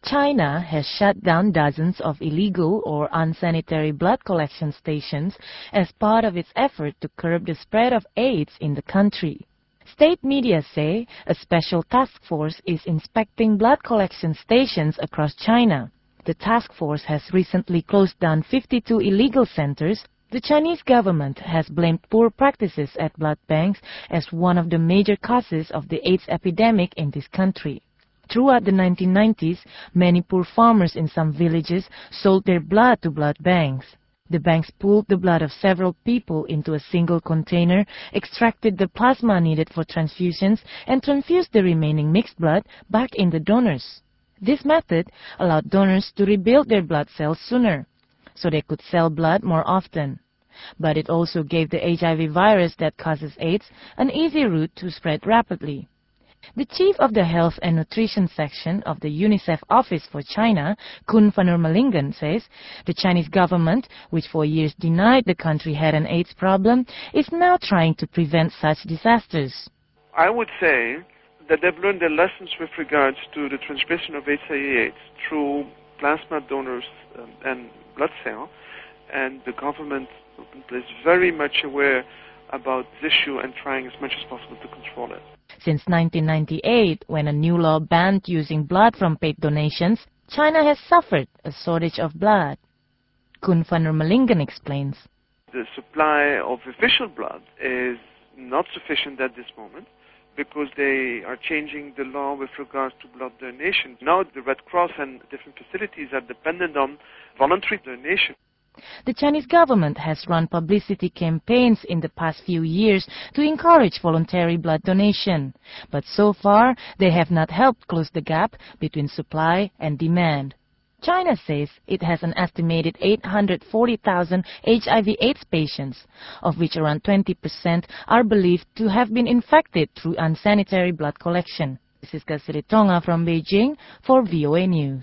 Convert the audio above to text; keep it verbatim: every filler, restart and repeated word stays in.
China has shut down dozens of illegal or unsanitary blood collection stations as part of its effort to curb the spread of AIDS in the country. State media say a special task force is inspecting blood collection stations across China. The task force has recently closed down fifty-two illegal centers. The Chinese government has blamed poor practices at blood banks as one of the major causes of the AIDS epidemic in this country. Throughout the nineteen nineties, many poor farmers in some villages sold their blood to blood banks. The banks pooled the blood of several people into a single container, extracted the plasma needed for transfusions, and transfused the remaining mixed blood back in the donors. This method allowed donors to rebuild their blood cells sooner, so they could sell blood more often. But it also gave the H I V virus that causes AIDS an easy route to spread rapidly. The chief of the Health and Nutrition section of the UNICEF Office for China, Kun Phanurmalingam, says the Chinese government, which for years denied the country had an AIDS problem, is now trying to prevent such disasters. I would say that they've learned their lessons with regards to the transmission of H I V AIDS through plasma donors um, and blood cells, and the government is very much aware about this issue and trying as much as possible to control it. Since nineteen ninety-eight, when a new law banned using blood from paid donations, China has suffered a shortage of blood. Kun Phanurmalingam explains. The supply of official blood is not sufficient at this moment because they are changing the law with regards to blood donation. Now the Red Cross and different facilities are dependent on voluntary donation. The Chinese government has run publicity campaigns in the past few years to encourage voluntary blood donation, but so far they have not helped close the gap between supply and demand. China says it has an estimated eight hundred forty thousand H I V AIDS patients, of which around twenty percent are believed to have been infected through unsanitary blood collection. This is Kasiri Tonga from Beijing for V O A News.